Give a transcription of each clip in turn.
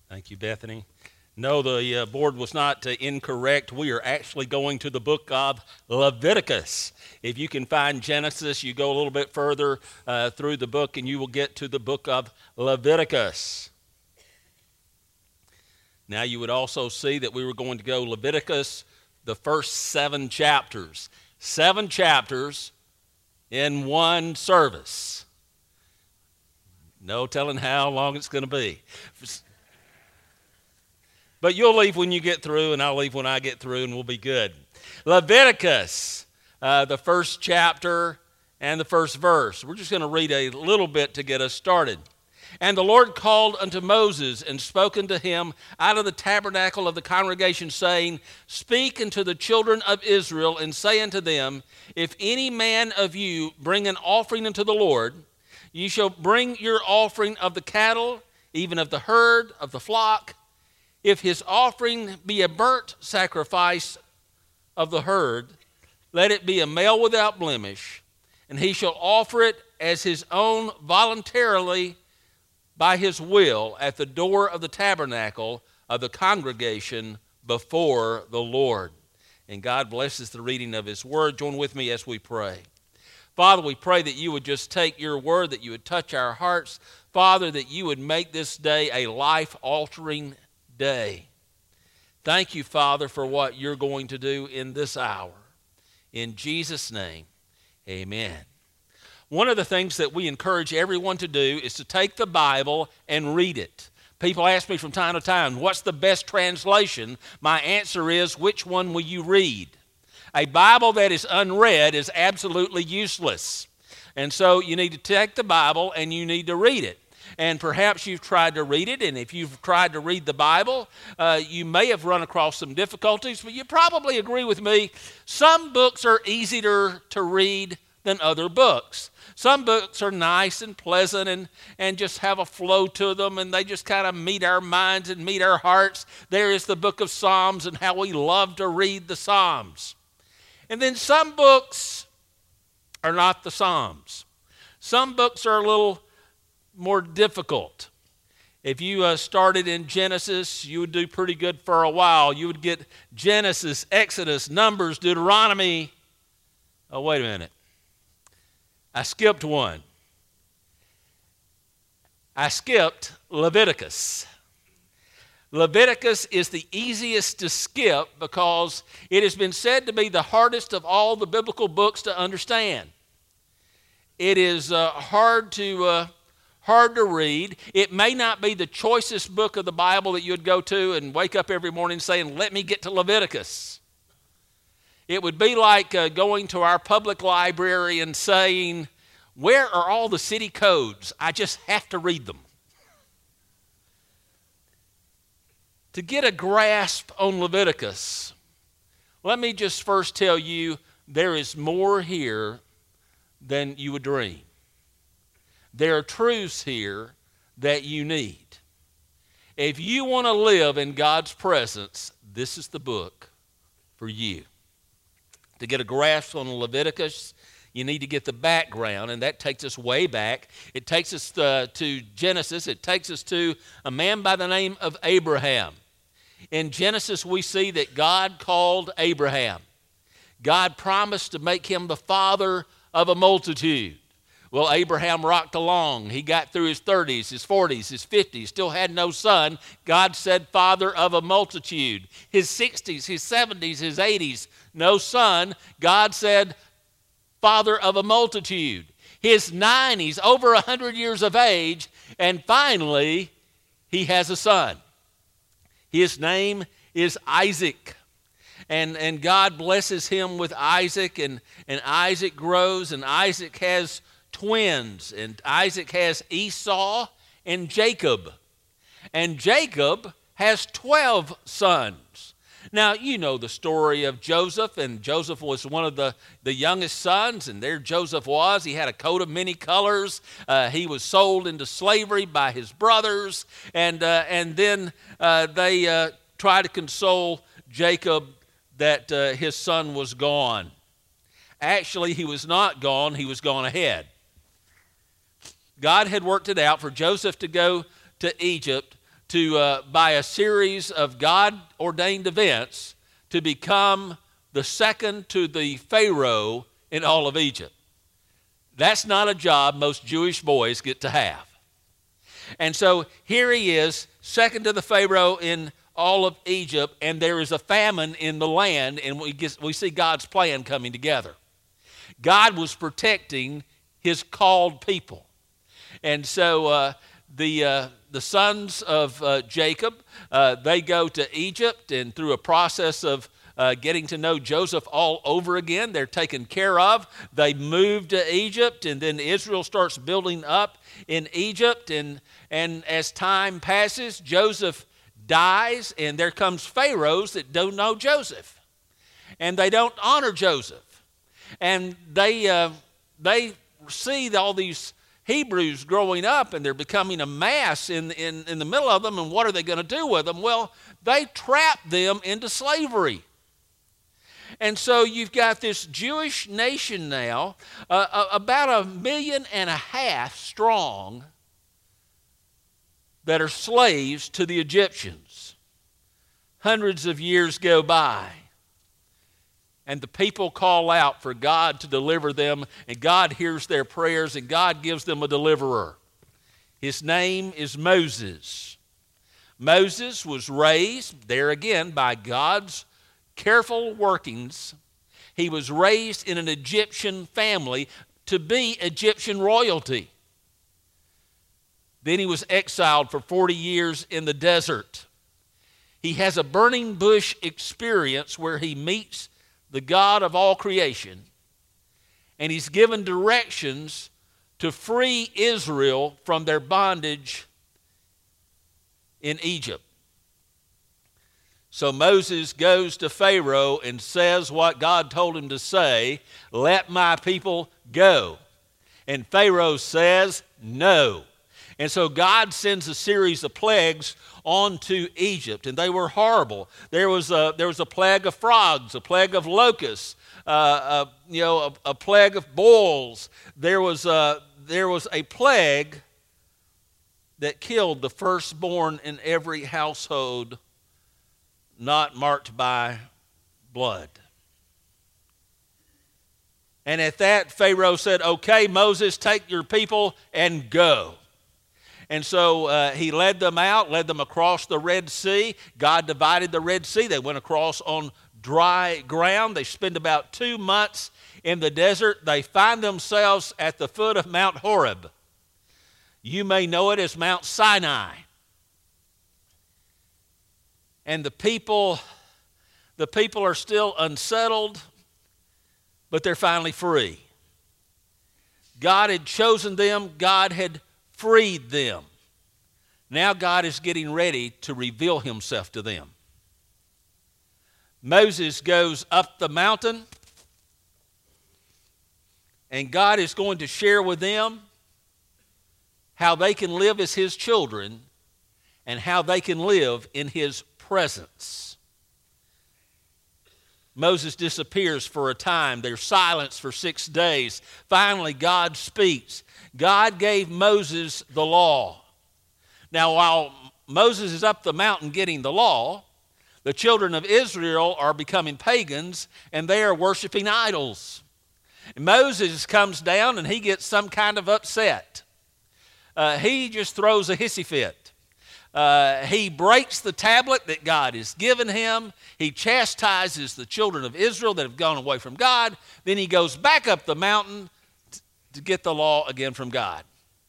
Thank you, Bethany. No, the board was not incorrect. We are actually going to the book of Leviticus. If you can find Genesis, you go a little bit further through the book and you will get to the book of Leviticus. Now you would also see that we were going to go Leviticus, the first 7 chapters. 7 chapters in one service. No telling how long it's going to be. But you'll leave when you get through, and I'll leave when I get through, and we'll be good. Leviticus, the first chapter and the first verse. We're just going to read a little bit to get us started. And the Lord called unto Moses and spoke unto him out of the tabernacle of the congregation, saying, Speak unto the children of Israel, and say unto them, If any man of you bring an offering unto the Lord, ye shall bring your offering of the cattle, even of the herd, of the flock. If his offering be a burnt sacrifice of the herd, let it be a male without blemish, and he shall offer it as his own voluntarily by his will at the door of the tabernacle of the congregation before the Lord. And God blesses the reading of his word. Join with me as we pray. Father, we pray that you would just take your word, that you would touch our hearts. Father, that you would make this day a life-altering day. Thank you, Father, for what you're going to do in this hour. In Jesus' name, amen. One of the things that we encourage everyone to do is to take the Bible and read it. People ask me from time to time, what's the best translation? My answer is, which one will you read? A Bible that is unread is absolutely useless. And so you need to take the Bible and you need to read it. And perhaps you've tried to read it, and if you've tried to read the Bible, you may have run across some difficulties, but you probably agree with me, some books are easier to read than other books. Some books are nice and pleasant and just have a flow to them, and they just kind of meet our minds and meet our hearts. There is the book of Psalms and how we love to read the Psalms. And then some books are not the Psalms. Some books are a little more difficult. If you started in Genesis, you would do pretty good for a while. You would get Genesis, Exodus, Numbers, Deuteronomy. Oh, wait a minute. I skipped one. I skipped Leviticus. Leviticus is the easiest to skip because it has been said to be the hardest of all the biblical books to understand. It is hard to read. It may not be the choicest book of the Bible that you would go to and wake up every morning saying, let me get to Leviticus. It would be like going to our public library and saying, where are all the city codes? I just have to read them. To get a grasp on Leviticus, let me just first tell you, there is more here than you would dream. There are truths here that you need. If you want to live in God's presence, this is the book for you. To get a grasp on Leviticus, you need to get the background, and that takes us way back. It takes us to Genesis. It takes us to a man by the name of Abraham. In Genesis, we see that God called Abraham. God promised to make him the father of a multitude. Well, Abraham rocked along. He got through his 30s, his 40s, his 50s, still had no son. God said, father of a multitude. His 60s, his 70s, his 80s, no son. God said, father of a multitude. His 90s, over 100 years of age, and finally, he has a son. His name is Isaac. And God blesses him with Isaac, and Isaac grows, and Isaac has twins, and Isaac has Esau and Jacob. And Jacob has 12 sons. Now, you know the story of Joseph, and Joseph was one of the youngest sons, and there Joseph was. He had a coat of many colors. He was sold into slavery by his brothers, and then they tried to console Jacob that his son was gone. Actually, he was not gone. He was gone ahead. God had worked it out for Joseph to go to Egypt by a series of God-ordained events, to become the second to the Pharaoh in all of Egypt. That's not a job most Jewish boys get to have. And so here he is, second to the Pharaoh in all of Egypt, and there is a famine in the land, and we see God's plan coming together. God was protecting his called people. And so the sons of Jacob, they go to Egypt, and through a process of getting to know Joseph all over again, they're taken care of. They move to Egypt, and then Israel starts building up in Egypt. And as time passes, Joseph dies, and there comes pharaohs that don't know Joseph, and they don't honor Joseph, and they see all these Hebrews growing up, and they're becoming a mass in the middle of them. And what are they going to do with them? Well, they trap them into slavery. And so you've got this Jewish nation now, about 1.5 million strong, that are slaves to the Egyptians. Hundreds of years go by, and the people call out for God to deliver them, and God hears their prayers, and God gives them a deliverer. His name is Moses. Moses was raised, there again, by God's careful workings. He was raised in an Egyptian family to be Egyptian royalty. Then he was exiled for 40 years in the desert. He has a burning bush experience where he meets the God of all creation, and he's given directions to free Israel from their bondage in Egypt. So Moses goes to Pharaoh and says what God told him to say, "Let my people go." And Pharaoh says, "No." And so God sends a series of plagues onto Egypt, and they were horrible. There was a plague of frogs, a plague of locusts, a plague of boils. There was a plague that killed the firstborn in every household not marked by blood. And at that, Pharaoh said, "Okay, Moses, take your people and go." And so he led them out, led them across the Red Sea. God divided the Red Sea. They went across on dry ground. They spend about 2 months in the desert. They find themselves at the foot of Mount Horeb. You may know it as Mount Sinai. And the people are still unsettled, but they're finally free. God had chosen them. God had freed them. Now God is getting ready to reveal himself to them. Moses goes up the mountain, and God is going to share with them how they can live as his children and how they can live in his presence. Moses disappears for a time. There's silence for 6 days. Finally, God speaks. God gave Moses the law. Now, while Moses is up the mountain getting the law, the children of Israel are becoming pagans, and they are worshiping idols. And Moses comes down, and he gets some kind of upset. He just throws a hissy fit. He breaks the tablet that God has given him. He chastises the children of Israel that have gone away from God. Then he goes back up the mountain to get the law again from God.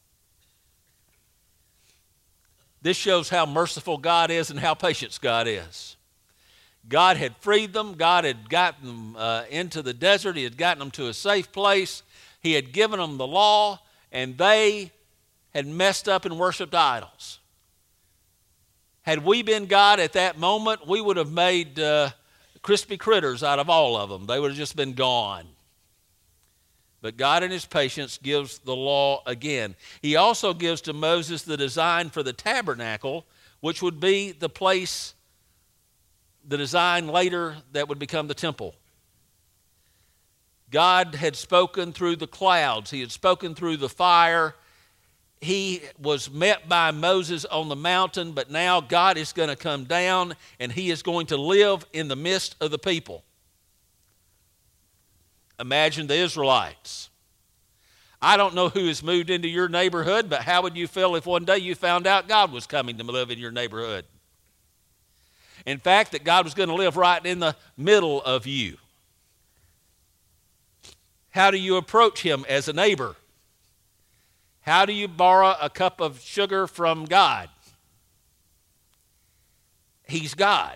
This shows how merciful God is and how patient God is. God had freed them. God had gotten them into the desert. He had gotten them to a safe place. He had given them the law, and they had messed up and worshiped idols. Had we been God at that moment, we would have made crispy critters out of all of them. They would have just been gone. But God in his patience gives the law again. He also gives to Moses the design for the tabernacle, which would be the place, the design later that would become the temple. God had spoken through the clouds. He had spoken through the fire. he was met by Moses on the mountain, but now God is going to come down and he is going to live in the midst of the people. Imagine the Israelites. I don't know who has moved into your neighborhood, but how would you feel if one day you found out God was coming to live in your neighborhood? In fact, that God was going to live right in the middle of you. How do you approach him as a neighbor? How do you borrow a cup of sugar from God? He's God.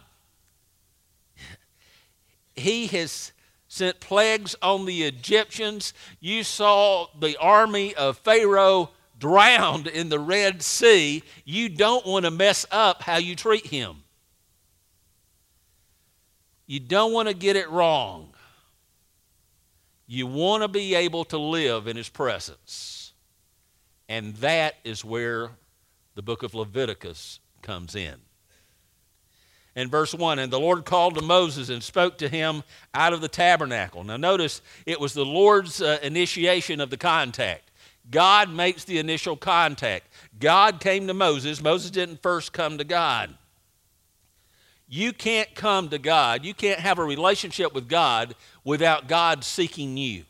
He has sent plagues on the Egyptians. You saw the army of Pharaoh drowned in the Red Sea. You don't want to mess up how you treat him. You don't want to get it wrong. You want to be able to live in his presence. And that is where the book of Leviticus comes in. In verse 1, and the Lord called to Moses and spoke to him out of the tabernacle. Now notice, it was the Lord's initiation of the contact. God makes the initial contact. God came to Moses. Moses didn't first come to God. You can't come to God. You can't have a relationship with God without God seeking you.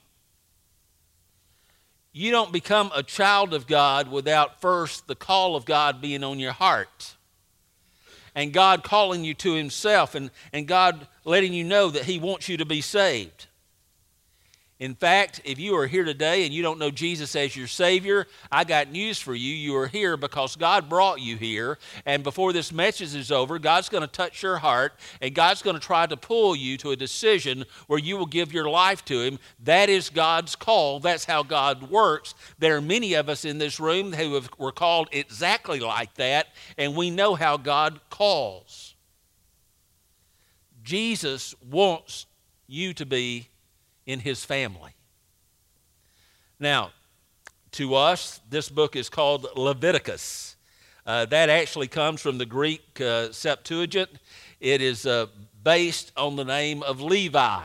You don't become a child of God without first the call of God being on your heart. And God calling you to himself and God letting you know that he wants you to be saved. In fact, if you are here today and you don't know Jesus as your Savior, I got news for you. You are here because God brought you here. And before this message is over, God's going to touch your heart and God's going to try to pull you to a decision where you will give your life to him. That is God's call. That's how God works. There are many of us in this room who were called exactly like that, and we know how God calls. Jesus wants you to be in his family. Now, to us, this book is called Leviticus. That actually comes from the Greek Septuagint. It is based on the name of Levi.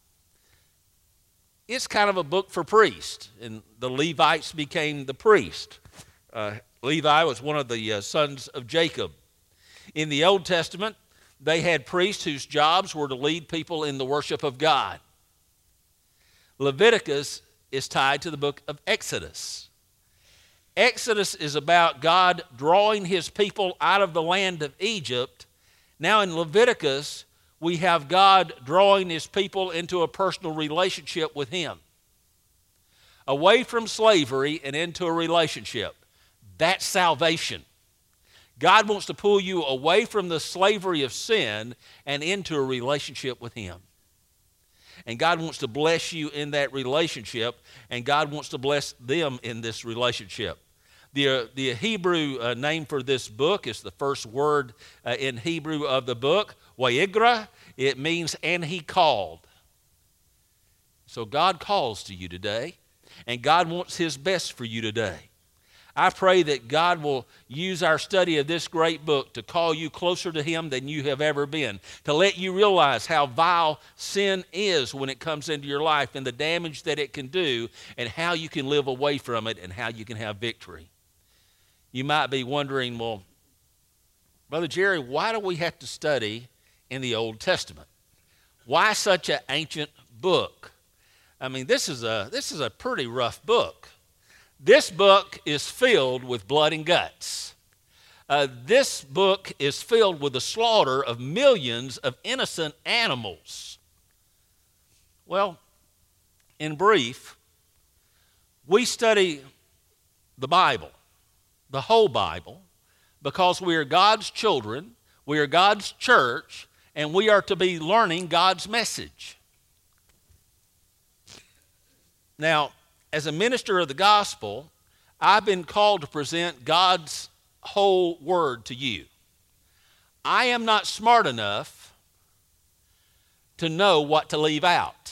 It's kind of a book for priests, and the Levites became the priest. Levi was one of the sons of Jacob. In the Old Testament, they had priests whose jobs were to lead people in the worship of God. Leviticus is tied to the book of Exodus. Exodus is about God drawing his people out of the land of Egypt. Now in Leviticus, we have God drawing his people into a personal relationship with him. Away from slavery and into a relationship. That's salvation. God wants to pull you away from the slavery of sin and into a relationship with him. And God wants to bless you in that relationship, and God wants to bless them in this relationship. The Hebrew name for this book is the first word in Hebrew of the book, Wayigra. It means, and he called. So God calls to you today, and God wants his best for you today. I pray that God will use our study of this great book to call you closer to him than you have ever been, to let you realize how vile sin is when it comes into your life and the damage that it can do and how you can live away from it and how you can have victory. You might be wondering, well, Brother Jerry, why do we have to study in the Old Testament? Why such an ancient book? I mean, this is a pretty rough book. This book is filled with blood and guts. This book is filled with the slaughter of millions of innocent animals. Well, in brief, we study the Bible, the whole Bible, because we are God's children, we are God's church, and we are to be learning God's message. Now, as a minister of the gospel, I've been called to present God's whole word to you. I am not smart enough to know what to leave out.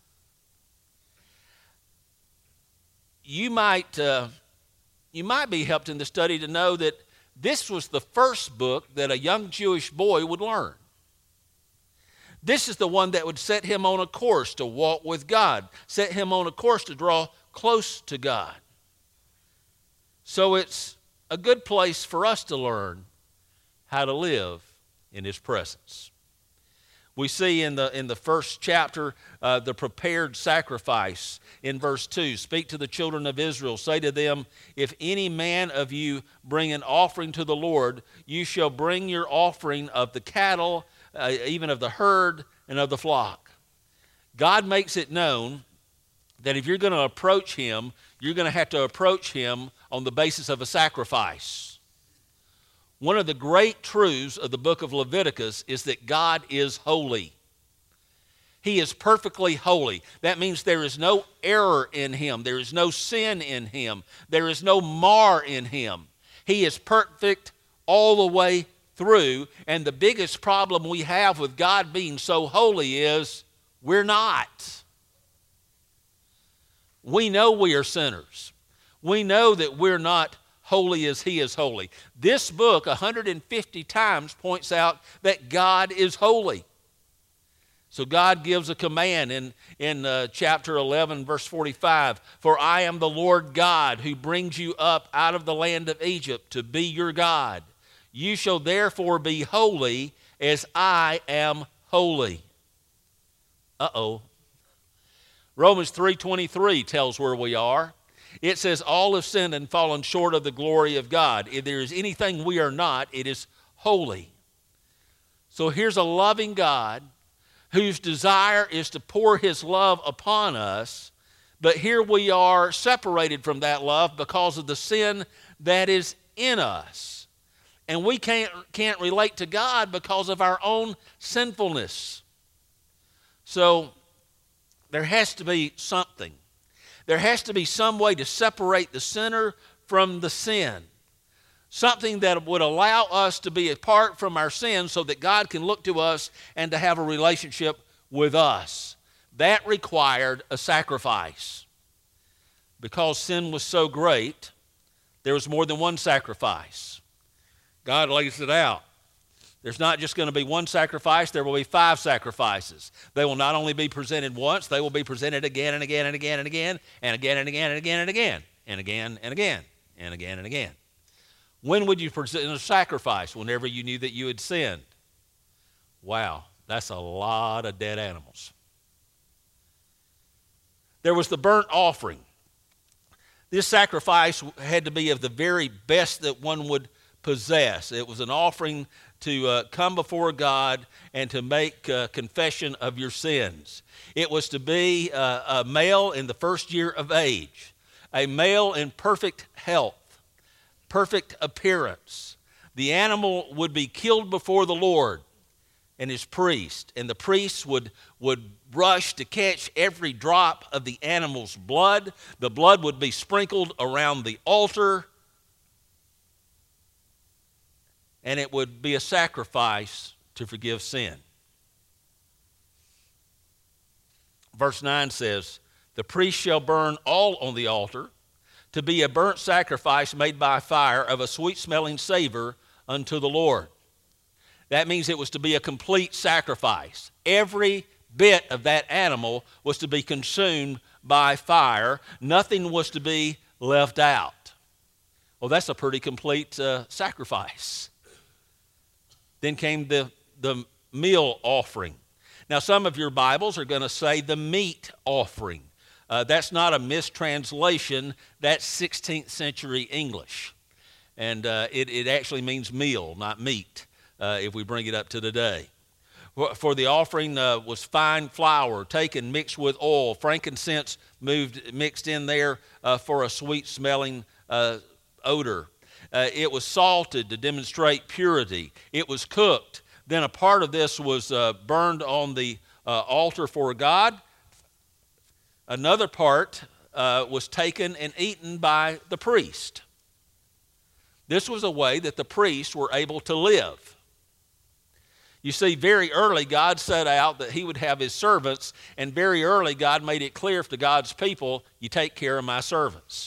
You might be helped in the study to know that this was the first book that a young Jewish boy would learn. This is the one that would set him on a course to walk with God, set him on a course to draw close to God. So it's a good place for us to learn how to live in his presence. We see in the first chapter the prepared sacrifice in verse 2. Speak to the children of Israel, say to them, if any man of you bring an offering to the Lord, you shall bring your offering of the cattle, even of the herd and of the flock. God makes it known that if you're going to approach him, you're going to have to approach him on the basis of a sacrifice. One of the great truths of the book of Leviticus is that God is holy. He is perfectly holy. That means there is no error in him. There is no sin in him. There is no mar in him. He is perfect all the way through. And the biggest problem we have with God being so holy is we're not. We know we are sinners. We know that we're not holy as he is holy. This book 150 times points out that God is holy. So God gives a command in chapter 11, verse 45, for I am the Lord God who brings you up out of the land of Egypt to be your God. You shall therefore be holy as I am holy. Romans 3:23 tells where we are. It says, all have sinned and fallen short of the glory of God. If there is anything we are not, it is holy. So here's a loving God whose desire is to pour his love upon us, but here we are separated from that love because of the sin that is in us. And we can't relate to God because of our own sinfulness. So there has to be something. There has to be some way to separate the sinner from the sin. Something that would allow us to be apart from our sin so that God can look to us and to have a relationship with us. That required a sacrifice. Because sin was so great, there was more than one sacrifice. God lays it out. There's not just going to be one sacrifice, there will be 5 sacrifices. They will not only be presented once, they will be presented again and again and again and again and again and again and again and again and again and again and again and again. When would you present a sacrifice? Whenever you knew that you had sinned. Wow, that's a lot of dead animals. There was the burnt offering. This sacrifice had to be of the very best that one would possess. It was an offering to come before God and to make confession of your sins. It was to be a male in the first year of age, a male in perfect health, perfect appearance. The animal would be killed before the Lord and his priest, and the priest would rush to catch every drop of the animal's blood. The blood would be sprinkled around the altar, and it would be a sacrifice to forgive sin. Verse 9 says, the priest shall burn all on the altar to be a burnt sacrifice made by fire of a sweet-smelling savor unto the Lord. That means it was to be a complete sacrifice. Every bit of that animal was to be consumed by fire. Nothing was to be left out. Well, that's a pretty complete sacrifice. Then came the meal offering. Now, some of your Bibles are going to say the meat offering. That's not a mistranslation. That's 16th century English. And it actually means meal, not meat, if we bring it up to today. For the offering was fine flour taken, mixed with oil, frankincense mixed in there for a sweet-smelling odor. It was salted to demonstrate purity. It was cooked. Then a part of this was burned on the altar for God. Another part was taken and eaten by the priest. This was a way that the priests were able to live. You see, very early God set out that he would have his servants, and very early God made it clear to God's people, you take care of my servants.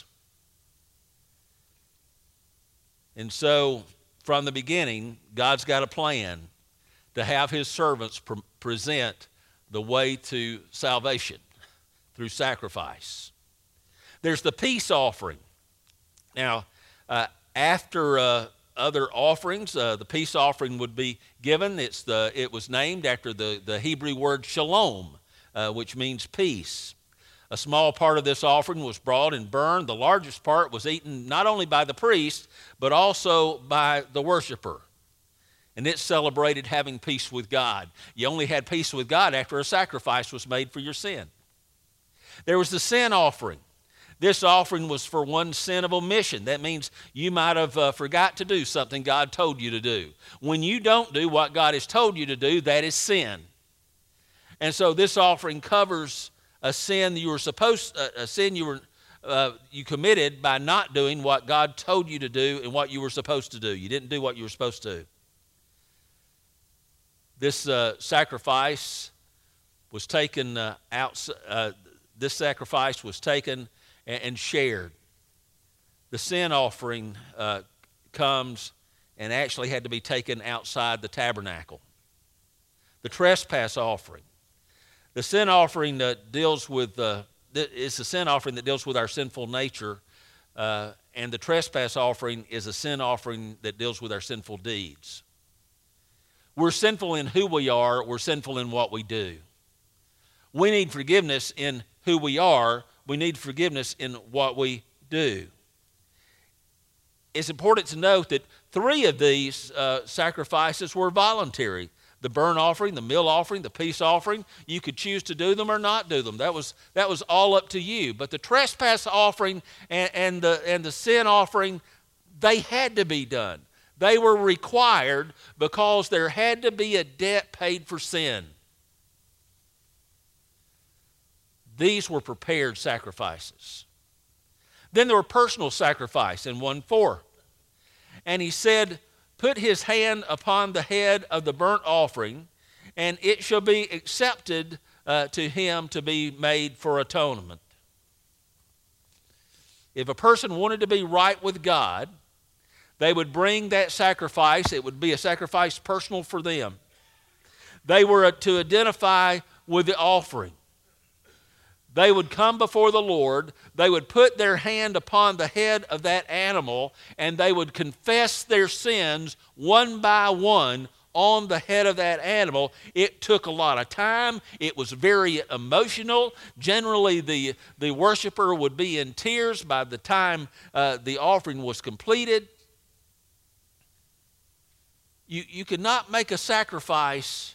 And so, from the beginning, God's got a plan to have his servants present the way to salvation through sacrifice. There's the peace offering. Now, After other offerings, the peace offering would be given. It was named after the Hebrew word shalom, which means peace. A small part of this offering was brought and burned. The largest part was eaten not only by the priest, but also by the worshiper. And it celebrated having peace with God. You only had peace with God after a sacrifice was made for your sin. There was the sin offering. This offering was for one sin of omission. That means you might have forgot to do something God told you to do. When you don't do what God has told you to do, that is sin. And so this offering covers a sin you committed by not doing what God told you to do and what you were supposed to do. You didn't do what you were supposed to. This sacrifice was taken This sacrifice was taken and shared. The sin offering comes and actually had to be taken outside the tabernacle. The trespass offering. The sin offering that deals with it's a sin offering that deals with our sinful nature, and the trespass offering is a sin offering that deals with our sinful deeds. We're sinful in who we are. We're sinful in what we do. We need forgiveness in who we are. We need forgiveness in what we do. It's important to note that 3 of these sacrifices were voluntary. The burnt offering, the meal offering, the peace offering, you could choose to do them or not do them. That was all up to you. But the trespass offering and the sin offering, they had to be done. They were required because there had to be a debt paid for sin. These were prepared sacrifices. Then there were personal sacrifice in 1:4. And he said, "Put his hand upon the head of the burnt offering, and it shall be accepted to him to be made for atonement." If a person wanted to be right with God, they would bring that sacrifice. It would be a sacrifice personal for them. They were to identify with the offering. They would come before the Lord, they would put their hand upon the head of that animal, and they would confess their sins one by one on the head of that animal. It took a lot of time. It was very emotional. Generally, the worshiper would be in tears by the time the offering was completed. You could not make a sacrifice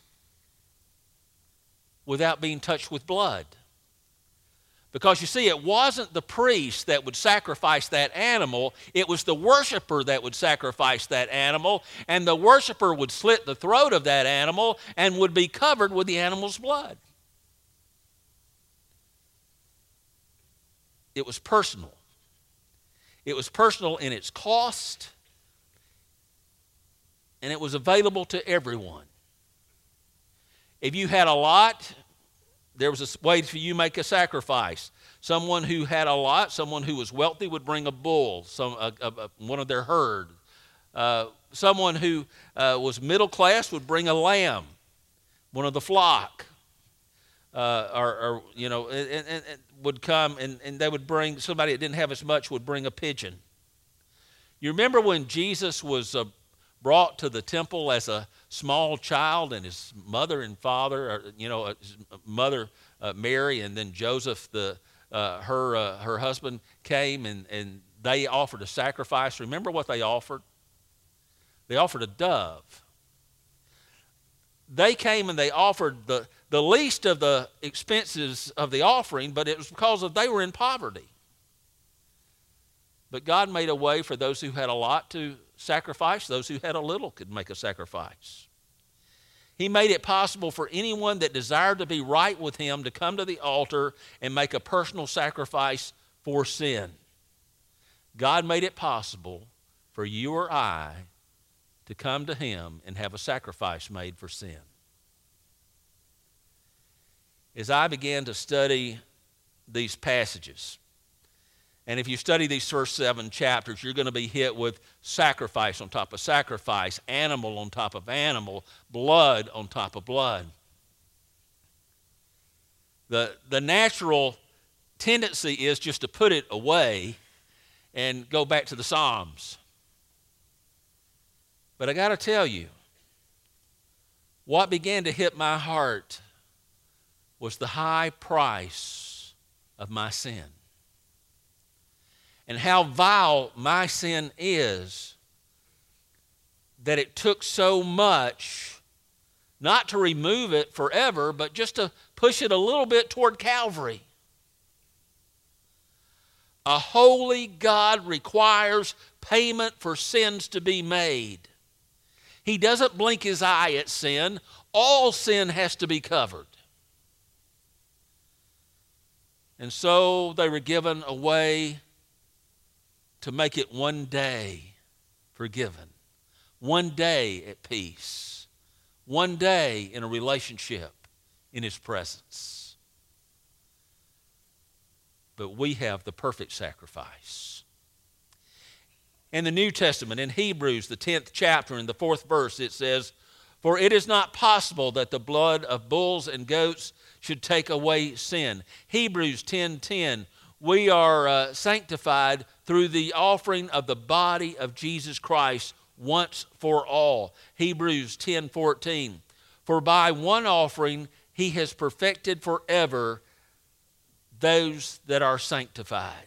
without being touched with blood. Because you see, it wasn't the priest that would sacrifice that animal, it was the worshiper that would sacrifice that animal, and the worshiper would slit the throat of that animal and would be covered with the animal's blood. It was personal. It was personal in its cost, and it was available to everyone. If you had a lot, there was a way for you to make a sacrifice. Someone who had a lot, someone who was wealthy would bring a bull, one of their herd. Someone who was middle class would bring a lamb, one of the flock. And would come and they would bring, somebody that didn't have as much would bring a pigeon. You remember when Jesus was brought to the temple as a small child, and his mother and father, his mother Mary, and then Joseph, her husband, came and they offered a sacrifice. Remember what they offered? They offered a dove. They came and they offered the least of the expenses of the offering, but it was because they were in poverty. But God made a way for those who had a lot to sacrifice. Those who had a little could make a sacrifice. He made it possible for anyone that desired to be right with him to come to the altar and make a personal sacrifice for sin. God made it possible for you or I to come to him and have a sacrifice made for sin. As I began to study these passages, and if you study these first 7 chapters, you're going to be hit with sacrifice on top of sacrifice, animal on top of animal, blood on top of blood. The natural tendency is just to put it away and go back to the Psalms. But I got to tell you, what began to hit my heart was the high price of my sin. And how vile my sin is, that it took so much not to remove it forever, but just to push it a little bit toward Calvary. A holy God requires payment for sins to be made. He doesn't blink his eye at sin. All sin has to be covered. And so they were given a way to make it one day forgiven, one day at peace, one day in a relationship in his presence. But we have the perfect sacrifice. In the New Testament, in Hebrews, the 10th chapter, in the 4th verse, it says, "For it is not possible that the blood of bulls and goats should take away sin." Hebrews 10:10, we are sanctified through the offering of the body of Jesus Christ once for all. Hebrews 10:14, "For by one offering he has perfected forever those that are sanctified."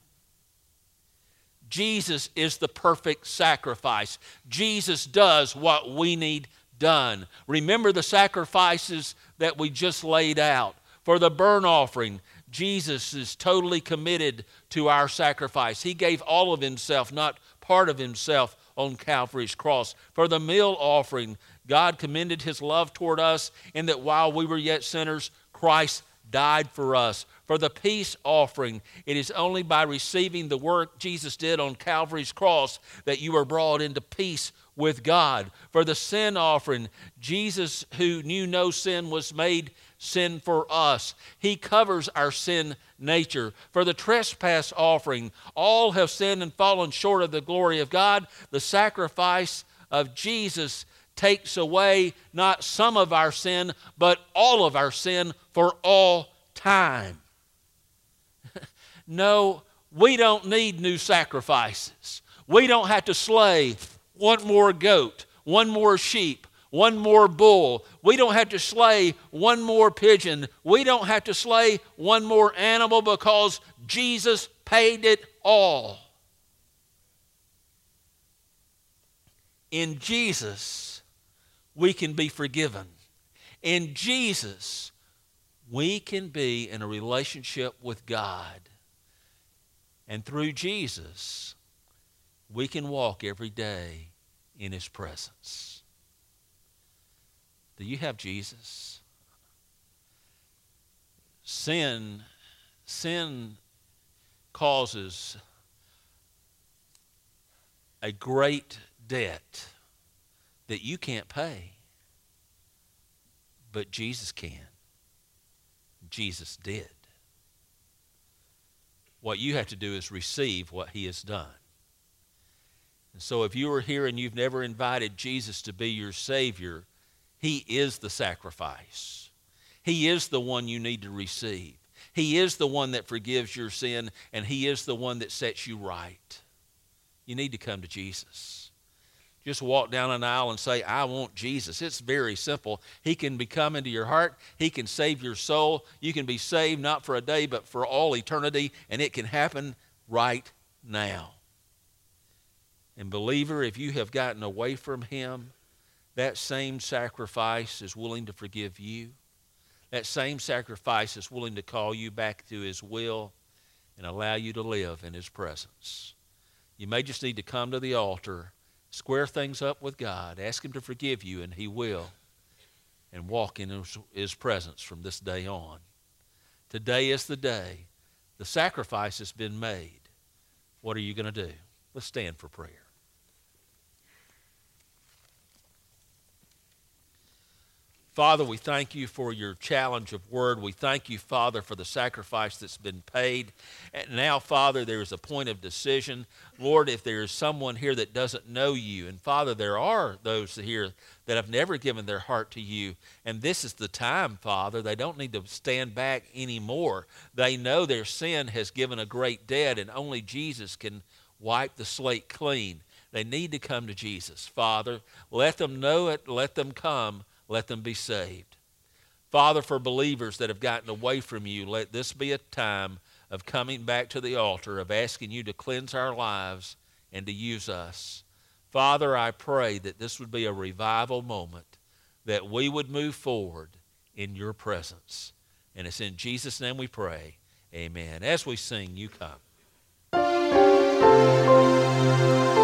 Jesus is the perfect sacrifice. Jesus does what we need done. Remember the sacrifices that we just laid out. For the burnt offering, Jesus is totally committed to our sacrifice. He gave all of himself, not part of himself, on Calvary's cross. For the meal offering, God commended his love toward us in that while we were yet sinners, Christ died for us. For the peace offering, it is only by receiving the work Jesus did on Calvary's cross that you are brought into peace with God. For the sin offering, Jesus, who knew no sin, was made sin for us. He covers our sin nature. For the trespass offering, all have sinned and fallen short of the glory of God. The sacrifice of Jesus takes away not some of our sin, but all of our sin for all time. No, we don't need new sacrifices. We don't have to slay one more goat, one more sheep, one more bull. We don't have to slay one more pigeon. We don't have to slay one more animal because Jesus paid it all. In Jesus, we can be forgiven. In Jesus, we can be in a relationship with God. And through Jesus, we can walk every day in his presence. Do you have Jesus? Sin causes a great debt that you can't pay, but Jesus can. Jesus did. What you have to do is receive what he has done. And so if you are here and you've never invited Jesus to be your Savior, he is the sacrifice. He is the one you need to receive. He is the one that forgives your sin, and he is the one that sets you right. You need to come to Jesus. Just walk down an aisle and say, "I want Jesus." It's very simple. He can come into your heart. He can save your soul. You can be saved not for a day, but for all eternity, and it can happen right now. And believer, if you have gotten away from him, that same sacrifice is willing to forgive you. That same sacrifice is willing to call you back to his will and allow you to live in his presence. You may just need to come to the altar, square things up with God, ask him to forgive you, and he will, and walk in his presence from this day on. Today is the day. The sacrifice has been made. What are you going to do? Let's stand for prayer. Father, we thank you for your challenge of word. We thank you, Father, for the sacrifice that's been paid. And now, Father, there is a point of decision. Lord, if there is someone here that doesn't know you, and Father, there are those here that have never given their heart to you, and this is the time, Father. They don't need to stand back anymore. They know their sin has given a great debt, and only Jesus can wipe the slate clean. They need to come to Jesus. Father, let them know it, let them come, let them be saved. Father, for believers that have gotten away from you, let this be a time of coming back to the altar, of asking you to cleanse our lives and to use us. Father, I pray that this would be a revival moment, that we would move forward in your presence. And it's in Jesus' name we pray. Amen. As we sing, you come.